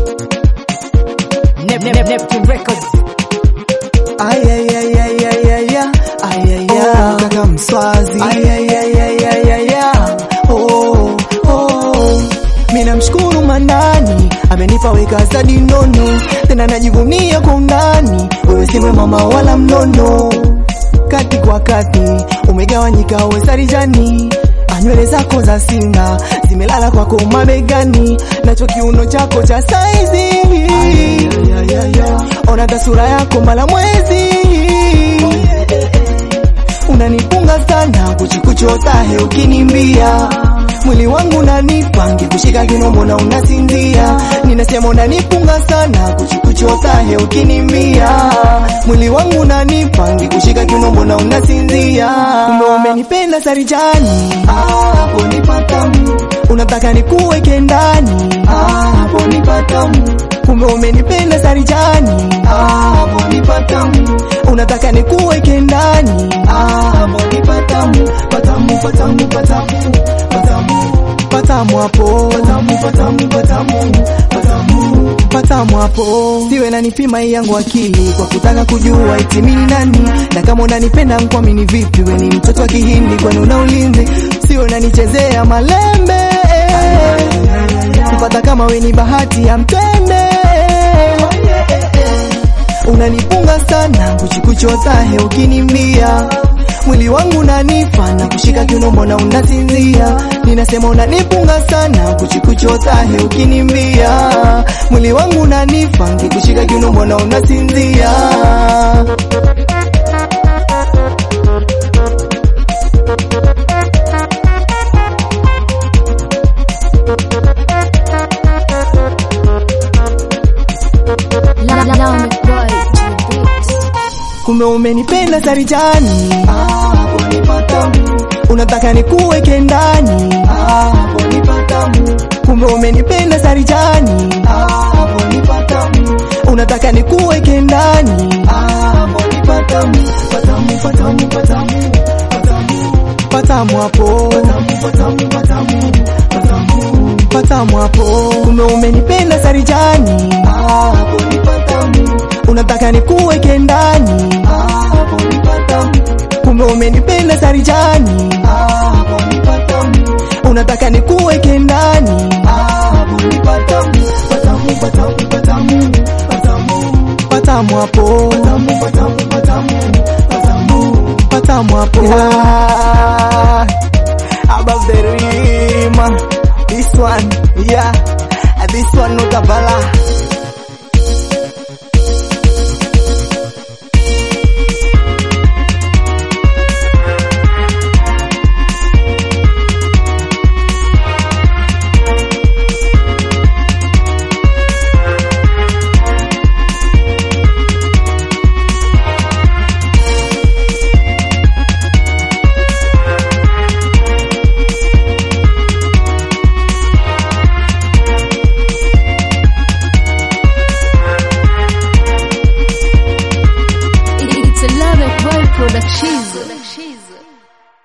Neptune Records. Ay ay ay ay ay ay ay ay ay kaka Mswazi. Ay ay ay ay ay ay oh oh. Mina mshukuru Manani amenipa weka zadi nono, tena najivunia kwa undani. Wewe si mama wala mnono, kati kwa kati umegawanyika wewe sarijani. Nywele zako za singa zimelala kwako mabegani, nacho kiuno chako cha saizi. Ona tasura yako mala mwezi. Unanipunga sana kuchikuchota he ukinimbia. Mwili wangu unanipangi kushika kinombo na unasinzia. Ninasema unanipunga sana kuchikuchota he ukinimbia. Mwili wangu unanipangi kushika kinombo na unasinzia. Kumbe umenipenda sarijani, hapo nipatamu. Unataka nikuweke ndani, hapo nipatamu. Kumbe umenipenda sarijani, hapo nipatamu. Unataka nikuweke ndani, hapo nipatamu. Patamu patamu patamu patamu patamu hapo. Patamu patamu patamu patamu patamu hapo. Siwe nanipima hii yangu akili kwa kutaka kujua eti mimi nani, na kama unanipenda mkwamini vipi. Wewe ni mtoto wa Kihindi kwani una ulinzi. Siwe nanichezea malembe, kupata kama wewe ni bahati ya mtende. Unanipunga sana kuchikuchota he ukinimbia. Mwili wangu unanifanya kushika kiuno na unasinzia. Ninasema unanipunga sana kuchikuchota he ukinimbia. Mwili wangu unanifanya kushika kiuno na unasinzia. Kumbe umenipenda sarijani, hapo nipatamu. Unataka nikuweke ndani, hapo nipatamu. Kumbe umenipenda sarijani, hapo nipatamu. Unataka nikuweke ndani, hapo nipatamu. Patamu patamu patamu patamu patamu hapo. Patamu patamu patamu patamu patamu hapo. Kumbe umenipenda sarijani, hapo nipatamu. Unataka nikuweke ndani, hapo nipatamu. Kumbe umenipenda sarijani, hapo nipatamu. Unataka